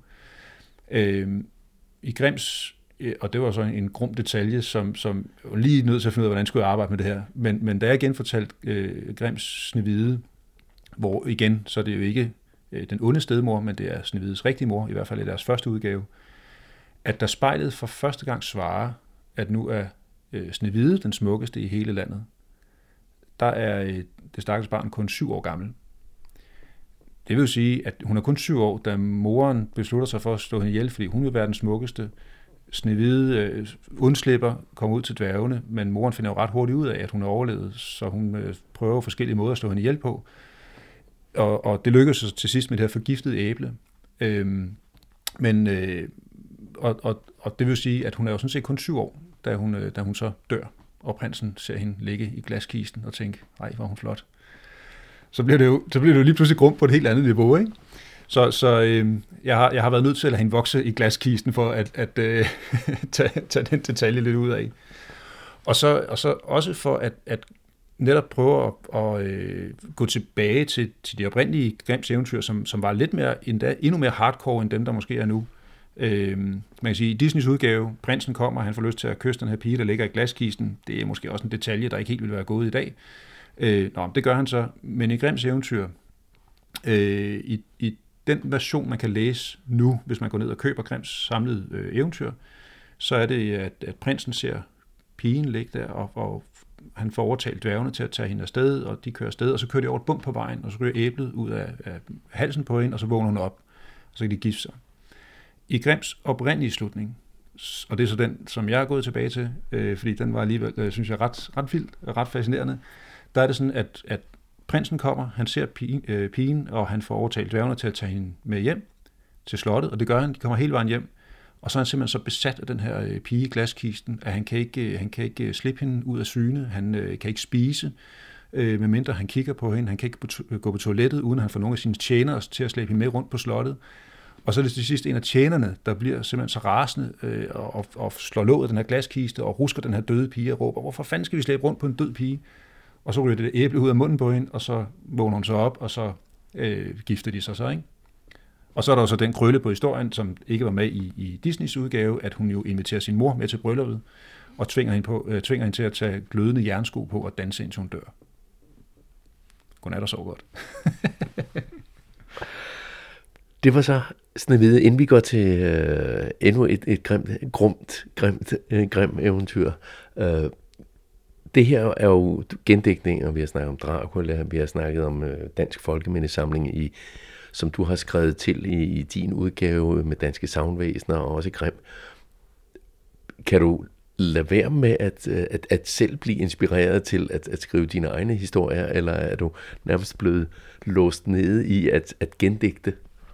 Øh, I Grimms, og det var så en grum detalje, som, som lige nødt til at finde ud af, hvordan jeg skulle arbejde med det her. Men, men da jeg igen fortalte øh, Grimms Snehvide, hvor igen, så er det jo ikke øh, den onde stedmor, men det er Snehvides rigtige mor, i hvert fald i deres første udgave, at der spejlet for første gang svarer, at nu er øh, Snehvide den smukkeste i hele landet. Der er øh, det stakkels barn kun syv år gammel. Det vil jo sige, at hun er kun syv år, da moren beslutter sig for at slå hende ihjel, fordi hun vil være den smukkeste. Snehvide øh, undslipper, kommer ud til dværgene, men moren finder jo ret hurtigt ud af, at hun er overlevet, så hun øh, prøver forskellige måder at slå hende ihjel på. Og, og det lykkes til sidst med det her forgiftede æble. Øhm, men, øh, og, og, og det vil sige, at hun er jo sådan set kun syv år, da hun, øh, da hun så dør, og prinsen ser hende ligge i glaskisten og tænker, ej, hvor hun flot. Så bliver det jo, så bliver det jo lige pludselig grum på et helt andet niveau, ikke? Så, så øh, jeg, har, jeg har været nødt til at lade hende vokse i glaskisten for at, at øh, tage, tage den detalje lidt ud af. Og så, og så også for at, at netop prøve at, at øh, gå tilbage til, til de oprindelige Grimms eventyr, som, som var lidt mere, endda, endnu mere hardcore end dem, der måske er nu. Øh, man kan sige, i Disneys udgave, prinsen kommer, han får lyst til at kysse den her pige, der ligger i glaskisten. Det er måske også en detalje, der ikke helt ville være gået i dag. Øh, nå, det gør han så. Men i Grimms eventyr, øh, i, i den version, man kan læse nu, hvis man går ned og køber Grimms samlede øh, eventyr, så er det, at, at prinsen ser pigen ligge der, og, og han får overtalt dværgene til at tage hende afsted, og de kører afsted, og så kører de over et bump på vejen, og så ryger æblet ud af, af halsen på hende, og så vågner hun op, og så kan de gifte sig. I Grimms oprindelige slutning, og det er så den, som jeg er gået tilbage til, øh, fordi den var alligevel, øh, synes jeg, ret, ret vild og ret fascinerende, der er det sådan, at, at prinsen kommer, han ser pigen, øh, pigen, og han får overtalt dværgene til at tage hende med hjem til slottet, og det gør han, de kommer hele vejen hjem, og så er han simpelthen så besat af den her øh, pige i glaskisten, at han kan ikke, han kan ikke slippe hende ud af syne, han øh, kan ikke spise, øh, medmindre han kigger på hende, han kan ikke på, gå på toilettet, uden at han får nogle af sine tjenere til at slæbe hende med rundt på slottet. Og så er det til sidst en af tjenerne, der bliver simpelthen så rasende øh, og, og slår låget af den her glaskiste og rusker den her døde pige og råber, hvorfor fanden skal vi slæbe rundt på en død pige? Og så ryger det æble ud af munden på hende, og så vågner hun så op, og så øh, gifter de sig så, ikke? Og så er der også den krølle på historien, som ikke var med i, i Disneys udgave, at hun jo inviterer sin mor med til brylluppet, og tvinger hende, på, øh, tvinger hende til at tage glødende jernsko på og danse, indtil hun dør. Godnat og sov godt. Det var så sådan at vide, inden vi går til øh, endnu et, et grimt, grumt, grimt, øh, grimt eventyr. Øh, det her er jo gendækninger, vi har snakket om Dracula, vi har snakket om øh, Dansk Folkemindesamling, i, som du har skrevet til i, i din udgave med Danske Sagnvæsener og også Grimm. Kan du lade være med at, at, at selv blive inspireret til at, at skrive dine egne historier, eller er du nærmest blevet låst nede i at, at gendægte?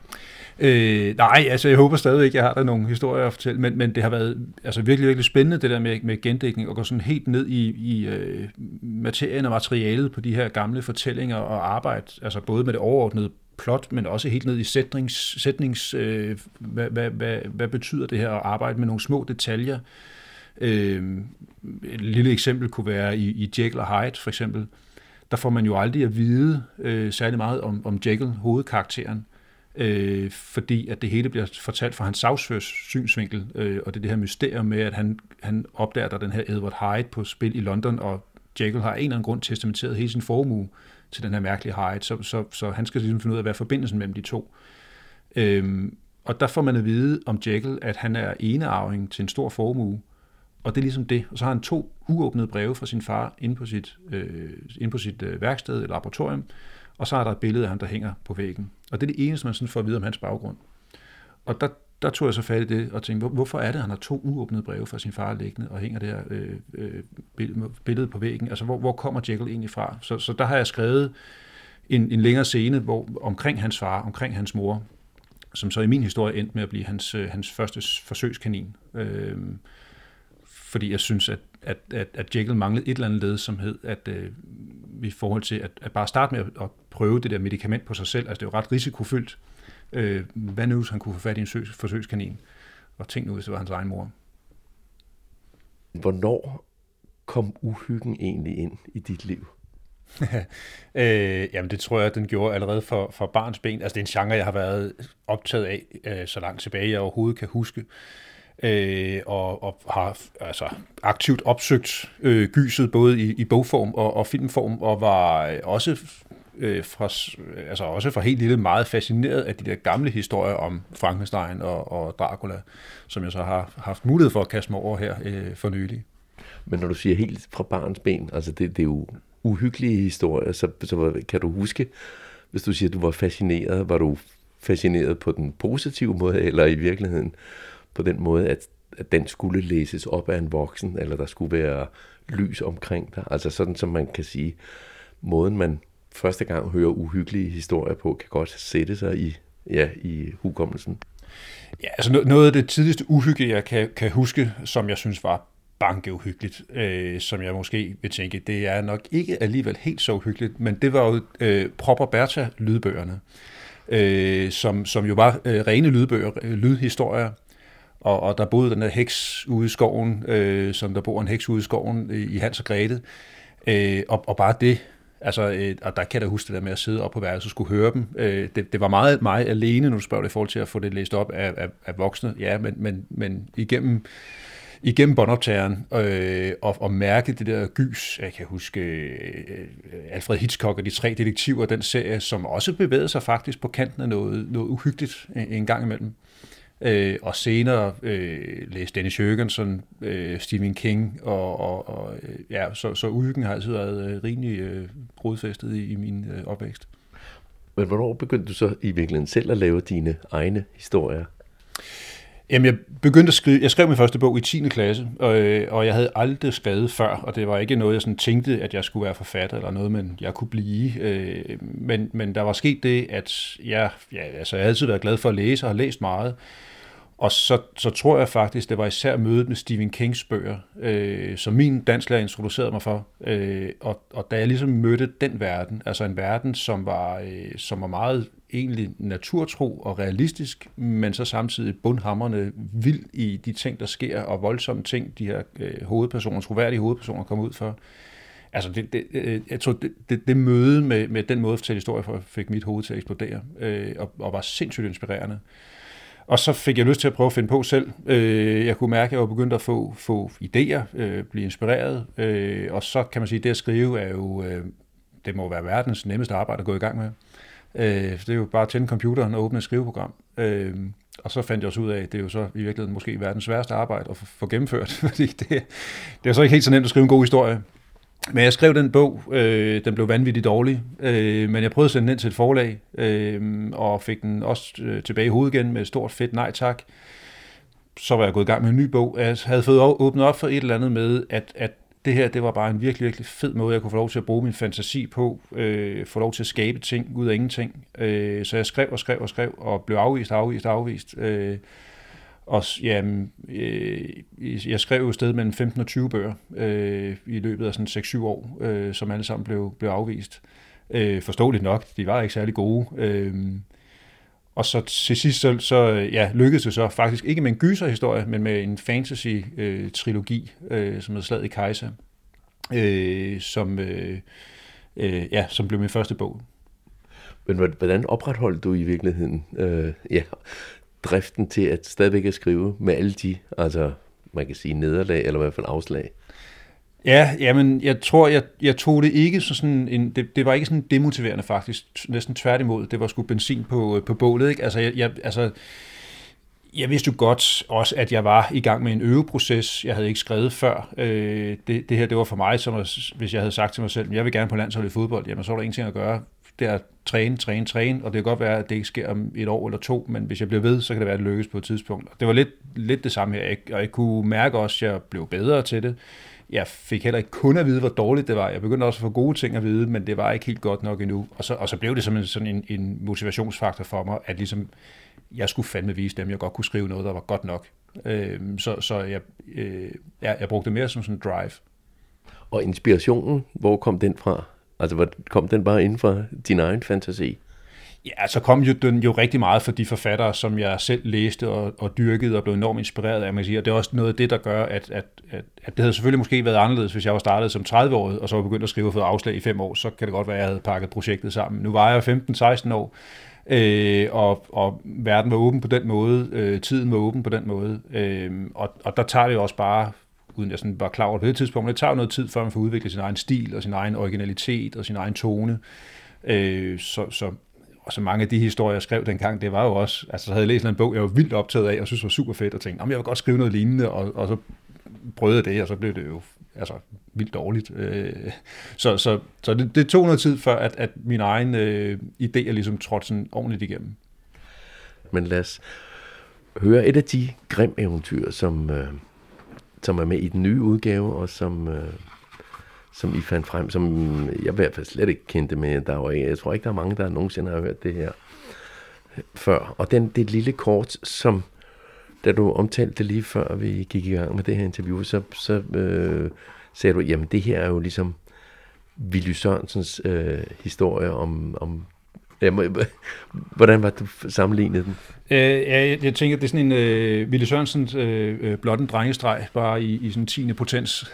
Øh, nej, altså jeg håber stadigvæk, at jeg har der nogle historier at fortælle, men, men det har været altså virkelig, virkelig spændende, det der med, med gendækning, og gå sådan helt ned i, i uh, materien og materialet på de her gamle fortællinger og arbejde, altså både med det overordnede plot, men også helt ned i sætnings, sætnings øh, hvad, hvad, hvad, hvad betyder det her at arbejde med nogle små detaljer. Øh, et lille eksempel kunne være i, i Jekyll og Hyde for eksempel. Der får man jo aldrig at vide øh, særlig meget om, om Jekyll, hovedkarakteren, øh, fordi at det hele bliver fortalt fra hans sagsførs synsvinkel, øh, og det er det her mysterium med, at han, han opdager, der den her Edward Hyde på spil i London, og Jekyll har en eller anden grund testamenteret hele sin formue til den her mærkelige Hyde, så, så, så han skal ligesom finde ud af, hvad er forbindelsen mellem de to. Øhm, og der får man at vide om Jekyll, at han er enearving til en stor formue, og det er ligesom det. Og så har han to uåbnede breve fra sin far inde på sit, øh, inde på sit øh, værksted eller laboratorium, og så er der et billede af ham, der hænger på væggen. Og det er det eneste, man sådan får at vide om hans baggrund. Og der, der tog jeg så fat i det og tænkte, hvor, hvorfor er det, at han har to uåbnede breve fra sin far liggende og hænger der øh, øh, billede på væggen? Altså, hvor, hvor kommer Jekyll egentlig fra? Så, så der har jeg skrevet en, en længere scene hvor, omkring hans far, omkring hans mor, som så i min historie endte med at blive hans, øh, hans første forsøgskanin. Øh, fordi jeg synes, at, at, at, at Jekyll manglede et eller andet led, som hed, at øh, i forhold til at, at bare starte med at, at prøve det der medicament på sig selv, altså det er jo ret risikofyldt. Øh, hvad nu, hvis han kunne få fat i en søg, forsøgskanin? Og tænk nu, hvis det var hans egen mor. Hvornår kom uhyggen egentlig ind i dit liv? øh, jamen det tror jeg, den gjorde allerede for, for barns ben. Altså det er en genre, jeg har været optaget af øh, så langt tilbage, jeg overhovedet kan huske. Øh, og, og har altså aktivt opsøgt øh, gyset både i, i bogform og, og filmform, og var også øh, fra, altså også fra helt lille meget fascineret af de der gamle historier om Frankenstein og, og Dracula, som jeg så har haft mulighed for at kaste mig over her øh, for nylig. Men når du siger helt fra barns ben, altså det, det er jo uhyggelige historier, så, så kan du huske, hvis du siger, at du var fascineret, var du fascineret på den positive måde, eller i virkeligheden på den måde, at, at den skulle læses op af en voksen, eller der skulle være lys omkring dig. Altså sådan, som man kan sige, måden man første gang hører uhyggelige historier på, kan godt sætte sig i, ja, i hukommelsen. Ja, altså noget af det tidligste uhygge, jeg kan, kan huske, som jeg synes var bankeuhyggeligt, øh, som jeg måske vil tænke, det er nok ikke alligevel helt så uhyggeligt, men det var jo øh, Prop og Bertha lydbøgerne. øh, som, som jo var øh, rene lydbøger, øh, lydhistorier. Og, og der boede den der heks ude i skoven, øh, som der bor en heks ude i skoven i, i Hans og Grete. Øh, og, og bare det, altså, øh, og der kan jeg da huske det der med at sidde op på værelset og skulle høre dem. Øh, det, det var meget mig alene, når du spørger det, i forhold til at få det læst op af, af, af voksne. Ja, men, men, men igennem, igennem båndoptageren øh, og, og mærke det der gys. Jeg kan huske øh, Alfred Hitchcock og de tre detektiver, den serie, som også bevægede sig faktisk på kanten af noget, noget uhyggeligt en, en gang imellem. Øh, og senere øh, læste Dennis Jørgensen, øh, Stephen King, og, og, og ja, så, så uhyggen har altid været øh, rimelig øh, rodfæstet i, i min øh, opvækst. Men hvornår begyndte du så i virkeligheden selv at lave dine egne historier? Jamen, jeg begyndte at skrive, jeg skrev min første bog i tiende klasse, og, og jeg havde aldrig skrevet før, og det var ikke noget, jeg sådan tænkte, at jeg skulle være forfatter, eller noget, men jeg kunne blive. Men, men der var sket det, at jeg, ja, altså, jeg havde altid været glad for at læse, og har læst meget, og så, så tror jeg faktisk, det var især mødet med Stephen Kings bøger, øh, som min dansklærer introducerede mig for. Øh, og, og da jeg ligesom mødte den verden, altså en verden, som var, øh, som var meget egentlig naturtro og realistisk, men så samtidig bundhamrende vild i de ting, der sker, og voldsomme ting, de her øh, hovedpersoner, troværdige hovedpersoner kommer ud for. Altså, det, det, jeg tror, det, det, det møde med, med den måde at fortælle historier for, fik mit hoved til at eksplodere, øh, og, og var sindssygt inspirerende. Og så fik jeg lyst til at prøve at finde på selv. Jeg kunne mærke, at jeg var begyndt at få, få idéer, blive inspireret. Og så kan man sige, at det at skrive er jo, det må være verdens nemmeste arbejde at gå i gang med. Det er jo bare at tænde computeren og åbne et skriveprogram. Og så fandt jeg også ud af, at det er jo så i virkeligheden måske verdens sværeste arbejde at få gennemført. Fordi det, det er så ikke helt så nemt at skrive en god historie. Men jeg skrev den bog, øh, den blev vanvittigt dårlig, øh, men jeg prøvede at sende den ind til et forlag, øh, og fik den også øh, tilbage i hovedet igen med et stort fedt nej tak. Så var jeg gået i gang med en ny bog. Jeg havde fået åbnet op for et eller andet med, at, at det her, det var bare en virkelig, virkelig fed måde, jeg kunne få lov til at bruge min fantasi på, øh, få lov til at skabe ting ud af ingenting. Øh, så jeg skrev og skrev og skrev, og blev afvist, afvist, afvist. Øh, Og jamen, øh, jeg skrev jo et sted mellem femten og tyve bøger øh, i løbet af sådan seks syv år, øh, som alle sammen blev, blev afvist. Øh, forståeligt nok, de var ikke særlig gode. Øh, og så til sidst så, så ja, lykkedes det så faktisk ikke med en gyserhistorie, men med en fantasy-trilogi, øh, som hedder Slaget i Kajsa, øh, som, øh, øh, ja, som blev min første bog. Men hvordan opretholdt du i virkeligheden øh, ja, driften til at stadigvæk at skrive med alle de, altså man kan sige nederlag, eller i hvert fald afslag? Ja, jamen, jeg tror, jeg, jeg tog det ikke så sådan en, det, det var ikke sådan demotiverende faktisk, næsten tværtimod, det var sgu benzin på, på bålet, ikke? Altså, jeg, jeg, altså, jeg vidste jo godt også, at jeg var i gang med en øveproces, jeg havde ikke skrevet før. Øh, det, det her, det var for mig, som hvis jeg havde sagt til mig selv, jeg vil gerne på landsholdet i fodbold, jamen så var der ingenting at gøre. Det er træne, træne, træne, og det kan godt være, at det ikke sker om et år eller to, men hvis jeg bliver ved, så kan det være, at det lykkes på et tidspunkt. Og det var lidt, lidt det samme her, og jeg kunne mærke også, at jeg blev bedre til det. Jeg fik heller ikke kun at vide, hvor dårligt det var. Jeg begyndte også at få gode ting at vide, men det var ikke helt godt nok endnu. Og så, og så blev det som en, sådan en, en motivationsfaktor for mig, at ligesom, jeg skulle fandme vise dem, jeg godt kunne skrive noget, der var godt nok. Øh, så så jeg, øh, jeg, jeg brugte det mere som sådan en drive. Og inspirationen, hvor kom den fra? Altså, kom den bare inden fra din egen fantasi? Ja, så kom jo den jo rigtig meget fra de forfattere, som jeg selv læste og, og dyrkede og blev enormt inspireret af, man siger. Og det er også noget af det, der gør, at, at, at, at det havde selvfølgelig måske været anderledes, hvis jeg var startet som tredive-årig, og så var begyndt at skrive og fået afslag i fem år, så kan det godt være, at jeg havde pakket projektet sammen. Nu var jeg femten seksten år, øh, og, og verden var åben på den måde, øh, tiden var åben på den måde, øh, og, og der tager det jo også bare, uden jeg sådan var klar over på det tidspunkt, det tager jo noget tid, før man får udviklet sin egen stil og sin egen originalitet og sin egen tone. Øh, så, så Og så mange af de historier, jeg skrev dengang, det var jo også, altså så havde jeg læst en bog, jeg var vildt optaget af, og synes var super fedt, og tænkte, jeg vil godt skrive noget lignende, og, og så prøvede jeg det, og så blev det jo altså, vildt dårligt. Så, så, så det, det tog noget tid, før at, at mine egne øh, idéer ligesom trådte sådan ordentligt igennem. Men lad os høre et af de Grimm-eventyr, som, øh, som er med i den nye udgave, og som... Øh som I fandt frem, som jeg i hvert fald slet ikke kendte med. Der var, jeg tror ikke, der er mange, der nogensinde har hørt det her før. Og den, det lille kort, som da du omtalte det lige før vi gik i gang med det her interview, så, så øh, sagde du, jamen det her er jo ligesom Willy Sørensens øh, historie om, om Jeg må, hvordan var du sammenlignet den? Øh, jeg, jeg tænker, det er sådan en øh, Ville Sørensens øh, blot en drengestreg, bare i, i sådan tiende potens.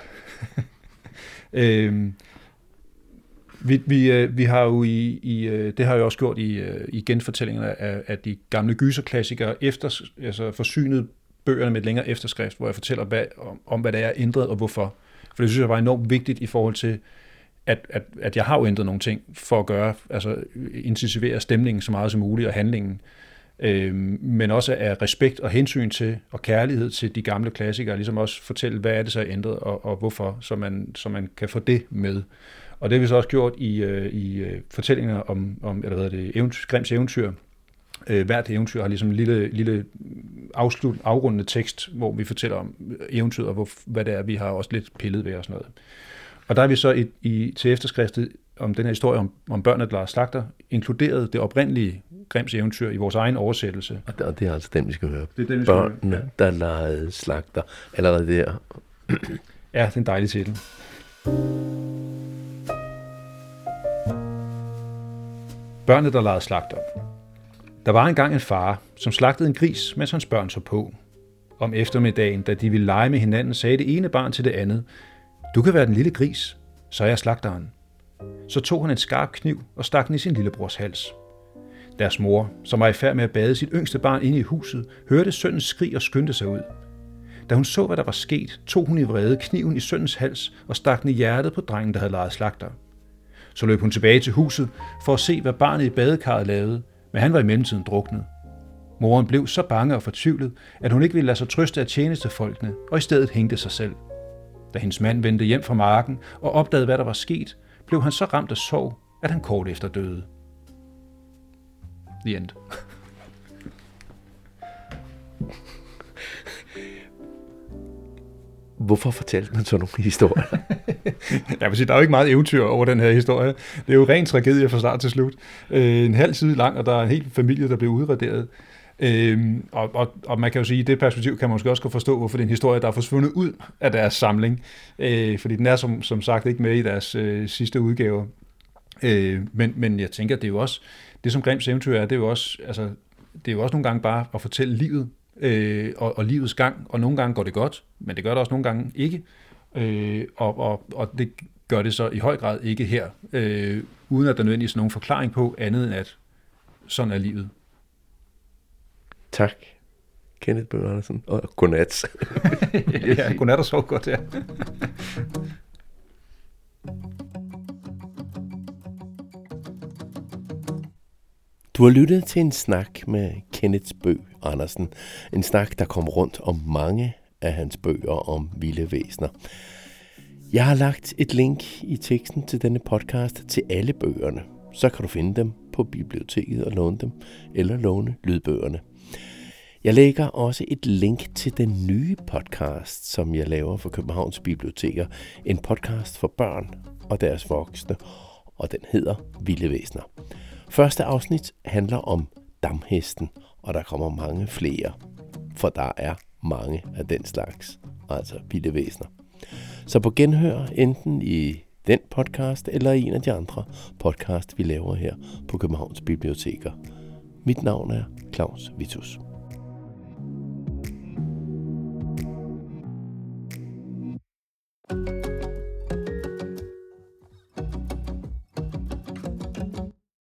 øh, vi, vi, øh, vi har jo i, i øh, det har jeg også gjort i, øh, i genfortællingerne af, af de gamle gyserklassikere, efter, altså forsynet bøgerne med et længere efterskrift, hvor jeg fortæller hvad, om, om, hvad der er ændret og hvorfor. For det synes jeg var enormt vigtigt i forhold til, at, at, at jeg har jo ændret nogle ting for at gøre, altså intensivere stemningen så meget som muligt og handlingen. Øh, men også af respekt og hensyn til og kærlighed til de gamle klassikere, ligesom også fortælle, hvad er det så ændret og, og hvorfor, så man, så man kan få det med. Og det har vi så også gjort i, øh, i øh, fortællinger om, om eller hvad er det, eventyr, Grimms eventyr. Øh, hvert eventyr har ligesom en lille, lille afslut, afrundende tekst, hvor vi fortæller om eventyret og hvor, hvad det er, vi har også lidt pillet ved og sådan noget. Og der er vi så i, i, til efterskriftet om den her historie om, om børnene, der slagter, inkluderet det oprindelige Grimms eventyr i vores egen oversættelse. Og det, og det er altså den, vi skal høre. Det er den, vi skal Børnene, høre. Ja. Der legede slagter. Allerede der. Ja, det er en dejlig titel. Børnene, der legede slagter. Der var engang en far, som slagtede en gris, mens hans børn så på. Om eftermiddagen, da de ville lege med hinanden, sagde det ene barn til det andet: "Du kan være den lille gris, så er jeg slagteren." Så tog han en skarp kniv og stak den i sin lillebrors hals. Deres mor, som var i færd med at bade sit yngste barn inde i huset, hørte sønnens skrig og skyndte sig ud. Da hun så, hvad der var sket, tog hun i vrede kniven i sønnens hals og stak den i hjertet på drengen, der havde leget slagter. Så løb hun tilbage til huset for at se, hvad barnet i badekarret lavede, men han var i mellemtiden druknet. Moren blev så bange og fortvivlet, at hun ikke ville lade sig trøste af tjenestefolkene, og i stedet hængte sig selv. Da hendes mand vendte hjem fra marken og opdagede, hvad der var sket, blev han så ramt af sorg, at han kort efter døde. The end. Hvorfor fortalte man sådan nogle historier? Jeg vil sige, der er jo ikke meget eventyr over den her historie. Det er jo ren tragedie fra start til slut. Øh, en halv side lang, og der er en hel familie, der bliver udraderet. Øh, og, og, og man kan jo sige, at i det perspektiv kan man måske også forstå, hvorfor det er en historie, der er forsvundet ud af deres samling. Øh, fordi den er som, som sagt ikke med i deres øh, sidste udgaver. Øh, men, men jeg tænker, det er jo også, det som Grimms eventyr er, det er jo også, altså, det er jo også nogle gange bare at fortælle livet, øh, og, og livets gang, og nogle gange går det godt, men det gør det også nogle gange ikke, øh, og, og, og det gør det så i høj grad ikke her, øh, uden at der nødvendigvis er nogen forklaring på andet end at sådan er livet. Tak, Kenneth Bøgh Andersen, og godnat. Ja, godnat og sov godt, ja. Du har lyttet til en snak med Kenneth Bøgh Andersen. En snak, der kom rundt om mange af hans bøger om vilde væsener. Jeg har lagt et link i teksten til denne podcast til alle bøgerne. Så kan du finde dem på biblioteket og låne dem, eller låne lydbøgerne. Jeg lægger også et link til den nye podcast, som jeg laver for Københavns Biblioteker. En podcast for børn og deres voksne, og den hedder Vilde Væsener. Første afsnit handler om damhesten, og der kommer mange flere, for der er mange af den slags, altså vilde væsener. Så på genhør enten i den podcast eller i en af de andre podcast, vi laver her på Københavns Biblioteker. Mit navn er Claus Vitus.